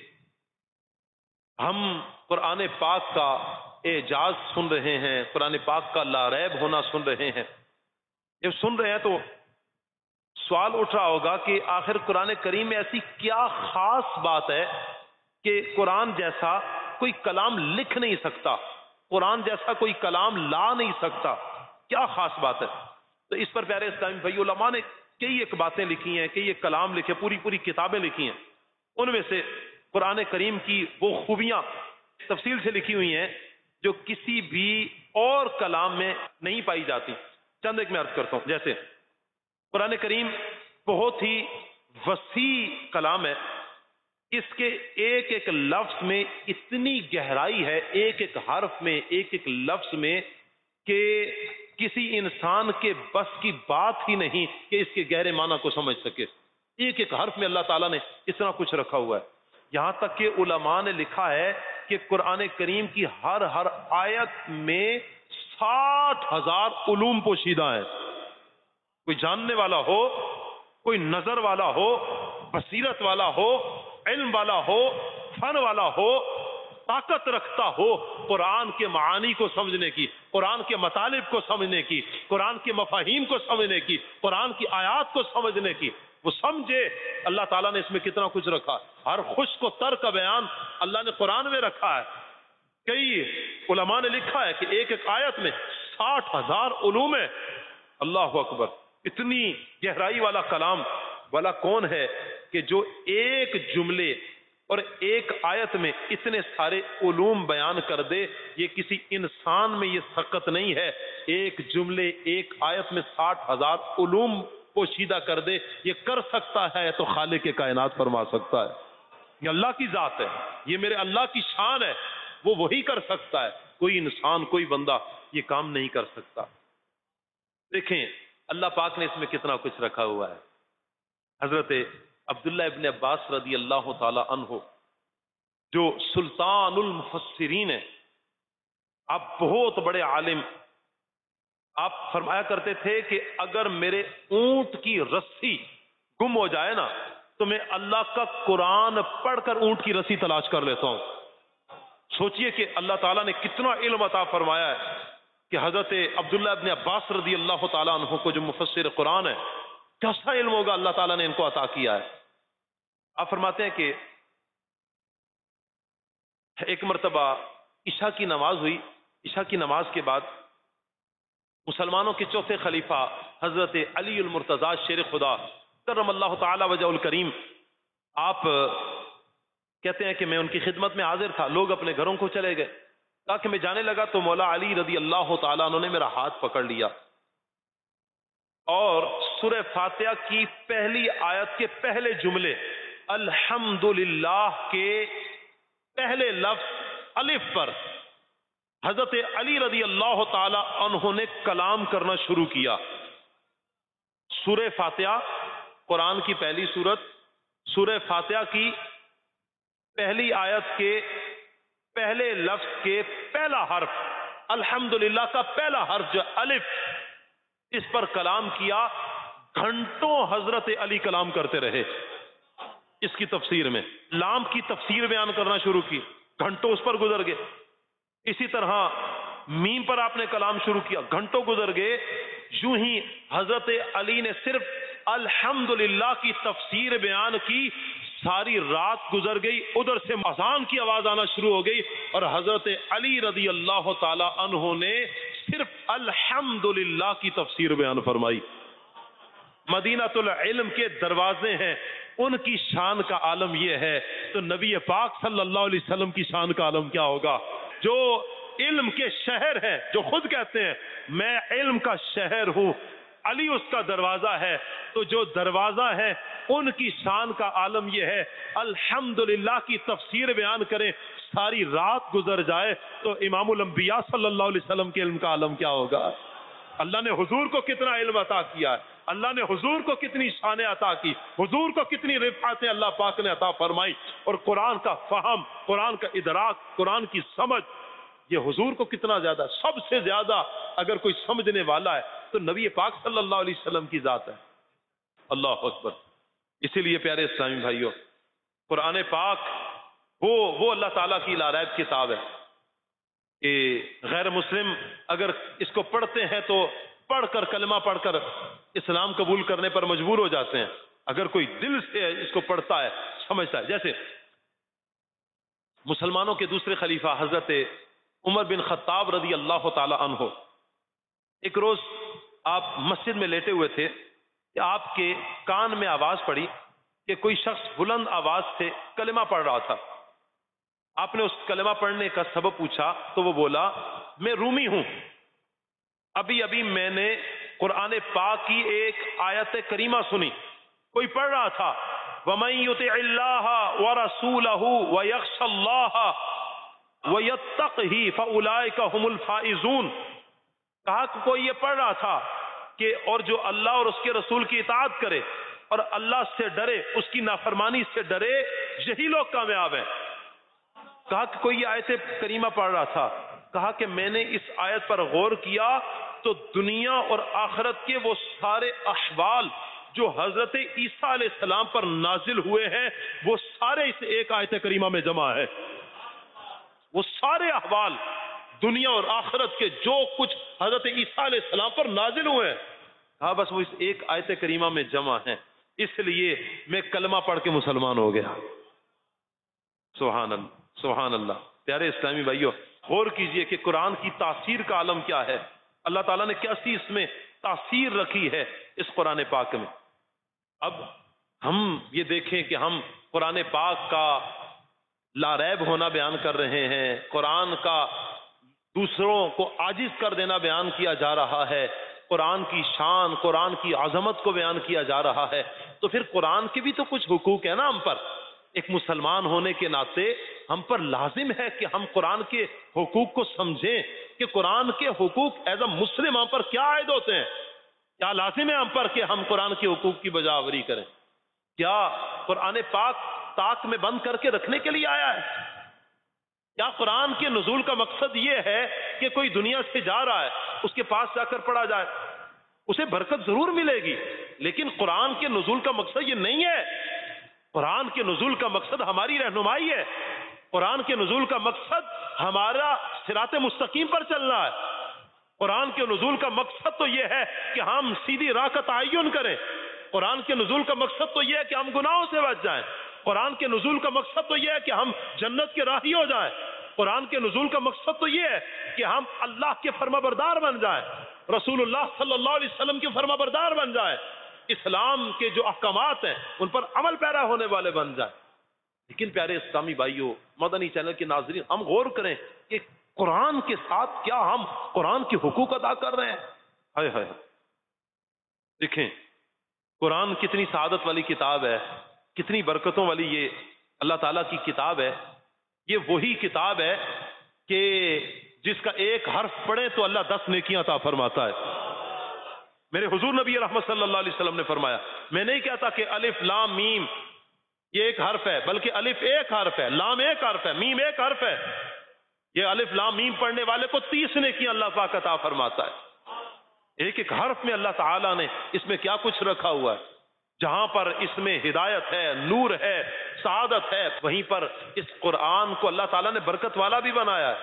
ہم قرآن پاک کا اعجاز سن رہے ہیں، قرآن پاک کا لا ریب ہونا سن رہے ہیں. جب سن رہے ہیں تو سوال اٹھ رہا ہوگا کہ آخر قرآن کریم میں ایسی کیا خاص بات ہے کہ قرآن جیسا کوئی کلام لکھ نہیں سکتا، قرآن جیسا کوئی کلام لا نہیں سکتا، کیا خاص بات ہے؟ تو اس پر پیارے اسلامی بھائی علماء نے کئی ایک باتیں لکھی ہیں، کئی ایک کلام لکھے، پوری کتابیں لکھی ہیں. ان میں سے قرآن کریم کی وہ خوبیاں تفصیل سے لکھی ہوئی ہیں جو کسی بھی اور کلام میں نہیں پائی جاتی. چند ایک میں عرض کرتا ہوں. جیسے قرآن کریم بہت ہی وسیع کلام ہے، اس کے ایک ایک لفظ میں اتنی گہرائی ہے، ایک ایک حرف میں، ایک ایک لفظ میں، کہ کسی انسان کے بس کی بات ہی نہیں کہ اس کے گہرے معنی کو سمجھ سکے. ایک ایک حرف میں اللہ تعالیٰ نے اتنا کچھ رکھا ہوا ہے. یہاں تک کہ علماء نے لکھا ہے کہ قرآن کریم کی ہر آیت میں 60,000 علوم پوشیدہ ہیں. کوئی جاننے والا ہو، کوئی نظر والا ہو، بصیرت والا ہو، علم والا ہو، فن والا ہو، طاقت رکھتا ہو قرآن کے معانی کو سمجھنے کی، قرآن کے مطالب کو سمجھنے کی، قرآن کے مفاہیم کو سمجھنے کی، قرآن کی آیات کو سمجھنے کی، وہ سمجھے اللہ تعالیٰ نے اس میں کتنا کچھ رکھا. ہر خشک و تر کا بیان اللہ نے قرآن میں رکھا ہے. کئی علماء نے لکھا ہے کہ ایک ایک آیت میں 60,000 علوم ہے. اللہ اکبر. اتنی گہرائی والا کلام والا کون ہے کہ جو ایک جملے اور ایک آیت میں اتنے سارے علوم بیان کر دے؟ یہ کسی انسان میں یہ طاقت نہیں ہے. ایک جملے ایک آیت میں 60,000 علوم پوشیدہ کر دے. یہ کر سکتا ہے تو خالق کائنات فرما سکتا ہے. یہ اللہ کی ذات ہے، یہ میرے اللہ کی شان ہے، وہ وہی کر سکتا ہے. کوئی انسان، کوئی بندہ یہ کام نہیں کر سکتا. دیکھیں اللہ پاک نے اس میں کتنا کچھ رکھا ہوا ہے. حضرت عبداللہ ابن عباس رضی اللہ تعالی عنہ جو سلطان المفسرین ہیں، آپ بہت بڑے عالم، آپ فرمایا کرتے تھے کہ اگر میرے اونٹ کی رسی گم ہو جائے نا تو میں اللہ کا قرآن پڑھ کر اونٹ کی رسی تلاش کر لیتا ہوں. سوچئے کہ اللہ تعالیٰ نے کتنا علم عطا فرمایا ہے کہ حضرت عبداللہ ابن عباس رضی اللہ تعالیٰ عنہ کو جو مفسر قرآن ہے، کیسا علم ہوگا اللہ تعالیٰ نے ان کو عطا کیا ہے. آپ فرماتے ہیں کہ ایک مرتبہ عشاء کی نماز ہوئی. عشاء کی نماز کے بعد مسلمانوں کے چوتھے خلیفہ حضرت علی المرتضیٰ شیر خدا کرم اللہ تعالی وجہ الکریم، آپ کہتے ہیں کہ میں ان کی خدمت میں حاضر تھا. لوگ اپنے گھروں کو چلے گئے. کہا کہ میں جانے لگا تو مولا علی رضی اللہ تعالیٰ عنہ نے میرا ہاتھ پکڑ لیا اور سورہ فاتحہ کی پہلی آیت کے پہلے جملے الحمدللہ کے پہلے لفظ الف پر حضرت علی رضی اللہ تعالی عنہ نے کلام کرنا شروع کیا. سورہ فاتحہ قرآن کی پہلی سورت، سورہ فاتحہ کی پہلی آیت کے پہلے لفظ کے پہلا حرف الحمدللہ کا پہلا حرف جو الف، اس پر کلام کیا. گھنٹوں حضرت علی کلام کرتے رہے اس کی تفسیر میں، لام کی تفسیر بیان کرنا شروع کی، گھنٹوں اس پر گزر گئے. اسی طرح میم پر آپ نے کلام شروع کیا، گھنٹوں گزر گئے. یوں ہی حضرت علی نے صرف الحمدللہ کی تفسیر بیان کی، ساری رات گزر گئی، ادھر سے اذان کی آواز آنا شروع ہو گئی، اور حضرت علی رضی اللہ تعالی عنہ نے صرف الحمدللہ کی تفسیر بیان فرمائی. مدینہ العلم کے دروازے ہیں، ان کی شان کا عالم یہ ہے، تو نبی پاک صلی اللہ علیہ وسلم کی شان کا عالم کیا ہوگا؟ جو علم کے شہر ہیں، جو خود کہتے ہیں میں علم کا شہر ہوں، علی اس کا دروازہ ہے، تو جو دروازہ ہے ان کی شان کا عالم یہ ہے، الحمدللہ کی تفسیر بیان کریں، ساری رات گزر جائے، تو امام الانبیاء صلی اللہ علیہ وسلم کے علم کا عالم کیا ہوگا؟ اللہ نے حضور کو کتنا علم عطا کیا ہے، اللہ نے حضور کو کتنی شانیں عطا کی، حضور کو کتنی رفعتیں اللہ پاک نے عطا فرمائی، اور قرآن کا فہم، قرآن کا ادراک، قرآن کی سمجھ، یہ حضور کو کتنا زیادہ، سب سے زیادہ اگر کوئی سمجھنے والا ہے تو نبی پاک صلی اللہ علیہ وسلم کی ذات ہے. اللہ اکبر. اسی لیے پیارے اسلامی بھائیوں، قرآن پاک وہ اللہ تعالیٰ کی لا ریب کتاب ہے کہ غیر مسلم اگر اس کو پڑھتے ہیں تو پڑھ کر، کلمہ پڑھ کر اسلام قبول کرنے پر مجبور ہو جاتے ہیں، اگر کوئی دل سے اس کو پڑھتا ہے، سمجھتا ہے. جیسے مسلمانوں کے دوسرے خلیفہ حضرت عمر بن خطاب رضی اللہ تعالی عنہ، ایک روز آپ مسجد میں لیٹے ہوئے تھے کہ آپ کے کان میں آواز پڑی کہ کوئی شخص بلند آواز سے کلمہ پڑھ رہا تھا. آپ نے اس کلمہ پڑھنے کا سبب پوچھا تو وہ بولا میں رومی ہوں، ابھی ابھی میں نے قرآن پاک کی ایک آیت کریمہ سنی، کوئی پڑھ رہا تھا وَمَن يُطِعِ اللَّهَ وَرَسُولَهُ وَيَخْشَ اللَّهَ وَيَتَّقْهِ فَأُولَئِكَ هُمُ الْفَائِزُونَ. کہا کہ کوئی یہ پڑھ رہا تھا کہ اور جو اللہ اور اس کے رسول کی اطاعت کرے اور اللہ سے ڈرے، اس کی نافرمانی سے ڈرے، یہی لوگ کامیاب ہیں. کہا کہ کوئی یہ آیت کریمہ پڑھ رہا تھا، کہا کہ میں نے اس آیت پر غور کیا تو دنیا اور آخرت کے وہ سارے احوال جو حضرت عیسیٰ علیہ السلام پر نازل ہوئے ہیں وہ سارے اس ایک آیت کریمہ میں جمع ہے. وہ سارے احوال دنیا اور آخرت کے جو کچھ حضرت عیسیٰ علیہ السلام پر نازل ہوئے ہیں، کہا بس وہ اس ایک آیت کریمہ میں جمع ہیں، اس لیے میں کلمہ پڑھ کے مسلمان ہو گیا. سبحان اللہ، سبحان اللہ. پیارے اسلامی بھائیوں، غور کیجئے کہ قرآن کی تاثیر کا عالم کیا ہے، اللہ تعالیٰ نے کیسی اس میں تاثیر رکھی ہے اس قرآن پاک میں. اب ہم یہ دیکھیں کہ ہم قرآن پاک کا لا ریب ہونا بیان کر رہے ہیں، قرآن کا دوسروں کو عاجز کر دینا بیان کیا جا رہا ہے، قرآن کی شان، قرآن کی عظمت کو بیان کیا جا رہا ہے، تو پھر قرآن کے بھی تو کچھ حقوق ہیں نا ہم پر. ایک مسلمان ہونے کے ناطے ہم پر لازم ہے کہ ہم قرآن کے حقوق کو سمجھیں کہ قرآن کے حقوق ایز اے مسلم ہم پر کیا عائد ہوتے ہیں. کیا لازم ہے ہم پر کہ ہم قرآن کے حقوق کی بجا آوری کریں؟ کیا قرآن پاک طاق میں بند کر کے رکھنے کے لیے آیا ہے؟ کیا قرآن کے نزول کا مقصد یہ ہے کہ کوئی دنیا سے جا رہا ہے اس کے پاس جا کر پڑھا جائے؟ اسے برکت ضرور ملے گی، لیکن قرآن کے نزول کا مقصد یہ نہیں ہے. قرآن کے نزول کا مقصد ہماری رہنمائی ہے، قرآن کے نزول کا مقصد ہمارا صراط مستقیم پر چلنا ہے. قرآن کے نزول کا مقصد تو یہ ہے کہ ہم سیدھی راہ کا تعین کریں. قرآن کے نزول کا مقصد تو یہ ہے کہ ہم گناہوں سے بچ جائیں. قرآن کے نزول کا مقصد تو یہ ہے کہ ہم جنت کے راہی ہو جائیں. قرآن کے نزول کا مقصد تو یہ ہے کہ ہم اللہ کے فرما بردار بن جائیں، رسول اللہ صلی اللہ علیہ وسلم کے فرما بردار بن جائیں، اسلام کے جو احکامات ہیں ان پر عمل پیرا ہونے والے بن جائیں. لیکن پیارے اسلامی بھائیوں، مدنی چینل کے ناظرین، ہم غور کریں کہ قرآن کے ساتھ کیا ہم قرآن کے حقوق ادا کر رہے ہیں؟ ہائے ہائے، دیکھیں قرآن کتنی سعادت والی کتاب ہے، کتنی برکتوں والی یہ اللہ تعالیٰ کی کتاب ہے. یہ وہی کتاب ہے کہ جس کا ایک حرف پڑھیں تو اللہ 10 نیکیاں عطا فرماتا ہے. میرے حضور نبی رحمت صلی اللہ علیہ وسلم نے فرمایا، میں نہیں کہتا کہ الف لام میم یہ ایک حرف ہے، بلکہ الف ایک حرف ہے، لام ایک حرف ہے، میم ایک حرف ہے. یہ الف لام میم پڑھنے والے کو 30 نیکیاں اللہ پاک عطا فرماتا ہے. ایک ایک حرف میں اللہ تعالیٰ نے اس میں کیا کچھ رکھا ہوا ہے. جہاں پر اس میں ہدایت ہے، نور ہے، سعادت ہے، وہیں پر اس قرآن کو اللہ تعالیٰ نے برکت والا بھی بنایا ہے.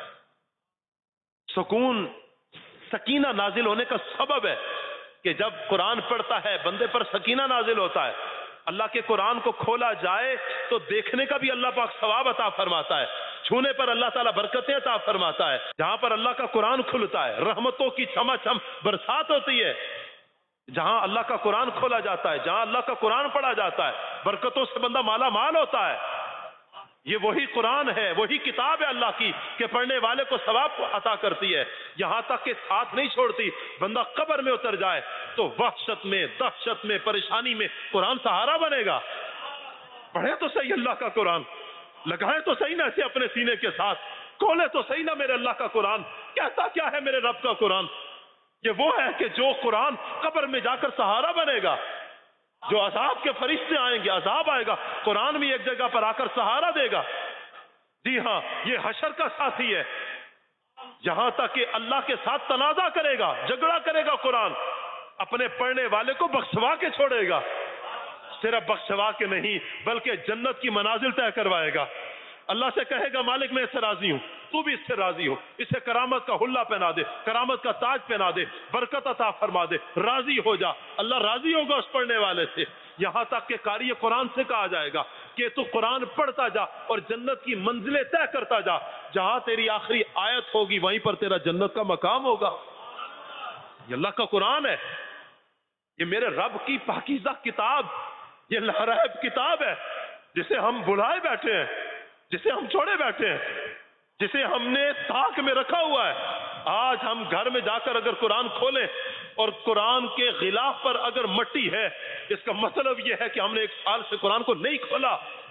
سکون، سکینہ نازل ہونے کا سبب ہے کہ جب قرآن پڑھتا ہے بندے پر سکینہ نازل ہوتا ہے. اللہ کے قرآن کو کھولا جائے تو دیکھنے کا بھی اللہ پاک ثواب عطا فرماتا ہے، چھونے پر اللہ تعالیٰ برکتیں عطا فرماتا ہے. جہاں پر اللہ کا قرآن کھلتا ہے رحمتوں کی چھما چھم برسات ہوتی ہے. جہاں اللہ کا قرآن کھولا جاتا ہے، جہاں اللہ کا قرآن پڑھا جاتا ہے، برکتوں سے بندہ مالا مال ہوتا ہے. یہ وہی قرآن ہے، وہی کتاب ہے اللہ کی کہ پڑھنے والے کو ثواب عطا کرتی ہے. یہاں تک کہ ساتھ نہیں چھوڑتی. بندہ قبر میں اتر جائے تو وحشت میں، دہشت میں، پریشانی میں قرآن سہارا بنے گا. پڑھے تو صحیح اللہ کا قرآن، لگائے تو صحیح نہ اسے اپنے سینے کے ساتھ، کھولے تو صحیح نہ میرے اللہ کا قرآن کہتا کیا ہے میرے رب کا قرآن. یہ وہ ہے کہ جو قرآن قبر میں جا کر سہارا بنے گا. جو عذاب کے فرشتے آئیں گے، عذاب آئے گا، قرآن بھی ایک جگہ پر آ کر سہارا دے گا. جی ہاں، یہ حشر کا ساتھی ہے. یہاں تک کہ اللہ کے ساتھ تنازع کرے گا، جھگڑا کرے گا قرآن، اپنے پڑھنے والے کو بخشوا کے چھوڑے گا. صرف بخشوا کے نہیں بلکہ جنت کی منازل طے کروائے گا. اللہ سے کہے گا مالک میں اس سے راضی ہوں، تو بھی اس سے راضی ہو، اسے کرامت کا حلہ پہنا دے، کرامت کا تاج پہنا دے، برکت عطا فرما دے، راضی ہو جا. اللہ راضی ہوگا اس پڑھنے والے سے. یہاں تک کہ قاری قرآن سے کہا جائے گا کہ تو قرآن پڑھتا جا اور جنت کی منزلیں طے کرتا جا. جہاں تیری آخری آیت ہوگی وہیں پر تیرا جنت کا مقام ہوگا. یہ اللہ کا قرآن ہے، یہ میرے رب کی پاکیزہ کتاب، یہ لہرائب کتاب ہے جسے ہم بلائے بیٹھے ہیں، جسے ہم چھوڑے بیٹھے ہیں، جسے ہم نے تاک میں رکھا ہوا ہے. آج ہم گھر میں جا کر اگر قرآن کھولیں اور قرآن کے غلاف پر اگر مٹی ہے، اس کا مطلب یہ ہے کہ ہم نے 1 سال سے قرآن کو نہیں کھولا.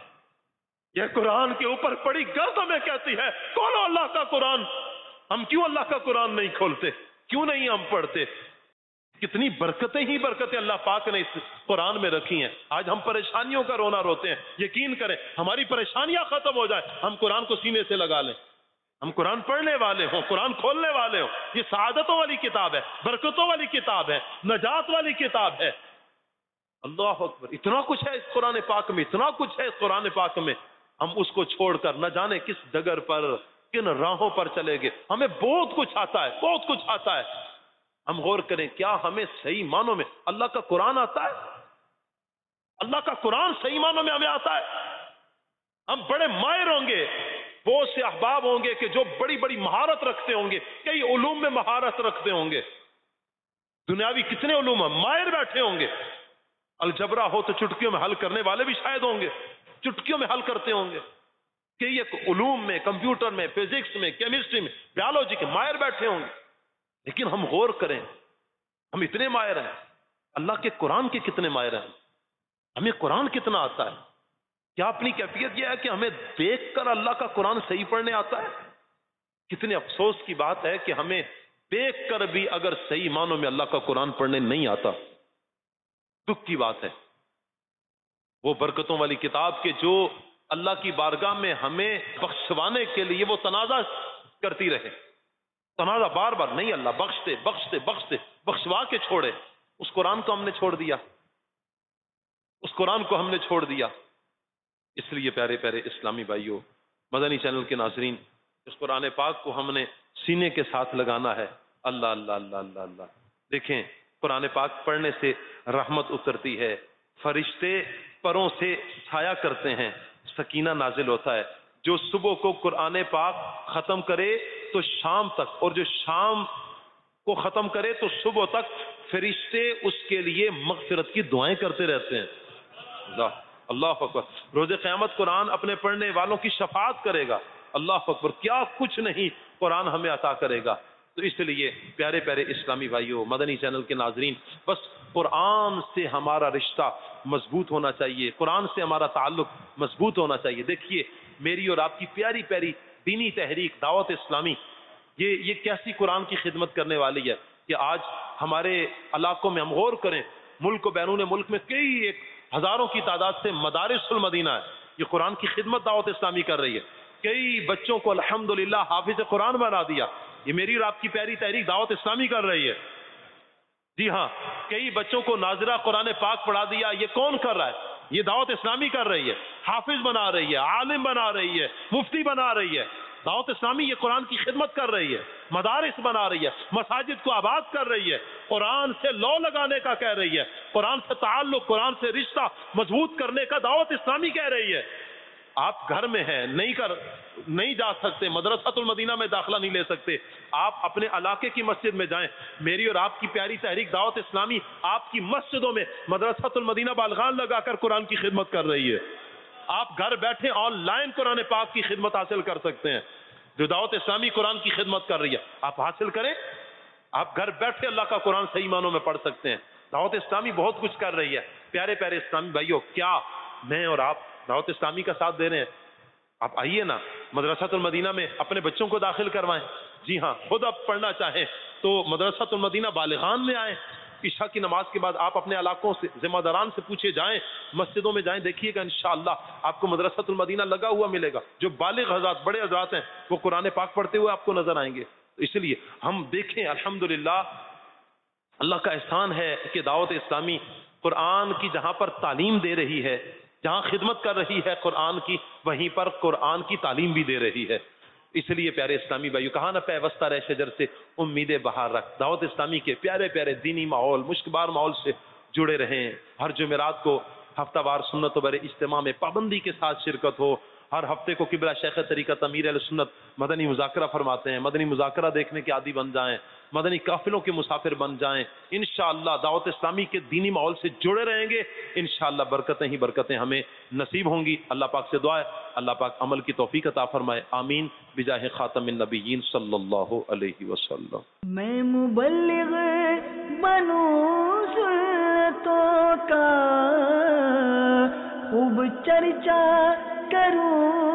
یہ قرآن کے اوپر پڑی گرد ہمیں کہتی ہے کھولو اللہ کا قرآن. ہم کیوں اللہ کا قرآن نہیں کھولتے؟ کیوں نہیں ہم پڑھتے؟ کتنی برکتیں ہی برکتیں اللہ پاک نے اس قرآن میں رکھی ہیں. آج ہم پریشانیوں کا رونا روتے ہیں. یقین کریں ہماری پریشانیاں ختم ہو جائیں، ہم قرآن کو سینے سے لگا لیں، ہم قرآن پڑھنے والے ہوں، قرآن کھولنے والے ہوں. یہ سعادتوں والی کتاب ہے، برکتوں والی کتاب ہے، نجات والی کتاب ہے. اللہ اکبر. اتنا کچھ ہے اس قرآن پاک میں، اتنا کچھ ہے اس قرآن پاک میں. ہم اس کو چھوڑ کر نہ جانے کس ڈگر پر، کن راہوں پر چلے گئے. ہمیں بہت کچھ آتا ہے، بہت کچھ آتا ہے. ہم غور کریں کیا ہمیں صحیح معنوں میں اللہ کا قرآن آتا ہے؟ اللہ کا قرآن صحیح معنوں میں ہمیں آتا ہے؟ ہم بڑے ماہر ہوں گے، بہت سے احباب ہوں گے کہ جو بڑی بڑی مہارت رکھتے ہوں گے، کئی علوم میں مہارت رکھتے ہوں گے. دنیاوی کتنے علوم ہیں، ماہر بیٹھے ہوں گے. الجبرا ہو تو چٹکیوں میں حل کرنے والے بھی شاید ہوں گے، چٹکیوں میں حل کرتے ہوں گے. کہ یہ علوم میں، کمپیوٹر میں، فزکس میں، کیمسٹری میں، بیالوجی کے ماہر بیٹھے ہوں گے. لیکن ہم غور کریں ہم اتنے ماہر ہیں، اللہ کے قرآن کے کتنے ماہر ہیں؟ ہمیں قرآن کتنا آتا ہے؟ کیا اپنی کیفیت یہ ہے کہ ہمیں دیکھ کر اللہ کا قرآن صحیح پڑھنے آتا ہے؟ کتنے افسوس کی بات ہے کہ ہمیں دیکھ کر بھی اگر صحیح معنوں میں اللہ کا قرآن پڑھنے نہیں آتا. دکھ کی بات ہے. وہ برکتوں والی کتاب کے جو اللہ کی بارگاہ میں ہمیں بخشوانے کے لیے وہ تنازع کرتی رہے، تنازع بار بار، نہیں اللہ بخشتے بخشتے بخشتے، بخشوا کے چھوڑے. اس قرآن کو ہم نے چھوڑ دیا، اس قرآن کو ہم نے چھوڑ دیا. اس لیے پیارے پیارے اسلامی بھائیوں، مدنی چینل کے ناظرین، اس قرآن پاک کو ہم نے سینے کے ساتھ لگانا ہے. اللہ اللہ اللہ اللہ اللہ. دیکھیں قرآن پاک پڑھنے سے رحمت اترتی ہے، فرشتے پروں سے چھایا کرتے ہیں، سکینہ نازل ہوتا ہے. جو صبح کو قرآن پاک ختم کرے تو شام تک، اور جو شام کو ختم کرے تو صبح تک فرشتے اس کے لیے مغفرت کی دعائیں کرتے رہتے ہیں. اللہ اکبر. روز قیامت قرآن اپنے پڑھنے والوں کی شفاعت کرے گا. اللہ اکبر. کیا کچھ نہیں قرآن ہمیں عطا کرے گا. تو اس لیے پیارے پیارے اسلامی بھائیوں، مدنی چینل کے ناظرین، بس قرآن سے ہمارا رشتہ مضبوط ہونا چاہیے، قرآن سے ہمارا تعلق مضبوط ہونا چاہیے. دیکھیے میری اور آپ کی پیاری پیاری دینی تحریک دعوت اسلامی یہ کیسی قرآن کی خدمت کرنے والی ہے کہ آج ہمارے علاقوں میں ہم غور کریں، ملک و بیرون ملک میں کئی ہزاروں کی تعداد سے مدارس المدینہ ہے. یہ قرآن کی خدمت دعوت اسلامی کر رہی ہے. کئی بچوں کو الحمدللہ حافظ قرآن بنا دیا. یہ میری اور آپ کی پیاری تحریک دعوت اسلامی کر رہی ہے. جی ہاں، کئی بچوں کو ناظرہ قرآن پاک پڑھا دیا. یہ کون کر رہا ہے؟ یہ دعوت اسلامی کر رہی ہے. حافظ بنا رہی ہے، عالم بنا رہی ہے، مفتی بنا رہی ہے. دعوت اسلامی یہ قرآن کی خدمت کر رہی ہے، مدارس بنا رہی ہے، مساجد کو آباد کر رہی ہے، قرآن سے لو لگانے کا کہہ رہی ہے، قرآن سے تعلق، قرآن سے رشتہ مضبوط کرنے کا دعوت اسلامی کہہ رہی ہے. آپ گھر میں ہیں، نہیں جا سکتے، مدرسۃ المدینہ میں داخلہ نہیں لے سکتے، آپ اپنے علاقے کی مسجد میں جائیں. میری اور آپ کی پیاری تحریک دعوت اسلامی آپ کی مسجدوں میں مدرسۃ المدینہ بالغان لگا کر قرآن کی خدمت کر رہی ہے. آپ گھر بیٹھے آن لائن قرآن پاک کی خدمت حاصل کر سکتے ہیں. جو دعوت اسلامی قرآن کی خدمت کر رہی ہے آپ حاصل کریں. آپ گھر بیٹھے اللہ کا قرآن صحیح معنوں میں پڑھ سکتے ہیں. دعوت اسلامی بہت کچھ کر رہی ہے. پیارے پیارے اسلامی بھائیوں، کیا میں اور آپ دعوت اسلامی کا ساتھ دے رہے ہیں؟ آپ آئیے نا مدرسۃ المدینہ میں اپنے بچوں کو داخل کروائیں. جی ہاں، خود آپ پڑھنا چاہیں تو مدرسۃ المدینہ بالغان میں آئیں. عشاء کی نماز کے بعد آپ اپنے علاقوں سے ذمہ داران سے پوچھے جائیں، مسجدوں میں جائیں، دیکھیے گا انشاءاللہ آپ کو مدرسۃ المدینہ لگا ہوا ملے گا. جو بالغ حضرات، بڑے حضرات ہیں، وہ قرآن پاک پڑھتے ہوئے آپ کو نظر آئیں گے. اس لیے ہم دیکھیں، الحمدللہ اللہ کا احسان ہے کہ دعوت اسلامی قرآن کی جہاں پر تعلیم دے رہی ہے، جہاں خدمت کر رہی ہے قرآن کی، وہیں پر قرآن کی تعلیم بھی دے رہی ہے. اس لیے پیارے اسلامی بھائیو، کہا نہ پیوستہ رہ شجر سے امید بہار رکھ. دعوت اسلامی کے پیارے پیارے دینی ماحول، مشکبار ماحول سے جڑے رہیں. ہر جمعرات کو ہفتہ وار سنت و بر اجتماع میں پابندی کے ساتھ شرکت ہو. ہر ہفتے کو قبلہ شیخ طریقت امیر اہل سنت مدنی مذاکرہ فرماتے ہیں. مدنی مذاکرہ دیکھنے کے عادی بن جائیں، مدنی قافلوں کے مسافر بن جائیں. انشاءاللہ دعوت اسلامی کے دینی ماحول سے جڑے رہیں گے، انشاءاللہ برکتیں ہی برکتیں ہمیں نصیب ہوں گی. اللہ پاک سے دعا ہے اللہ پاک عمل کی توفیق عطا فرمائے. آمین بجاہ خاتم النبیین صلی اللہ علیہ وسلم. میں مبلغ بنوں سنتوں کا خوب چرچا کروں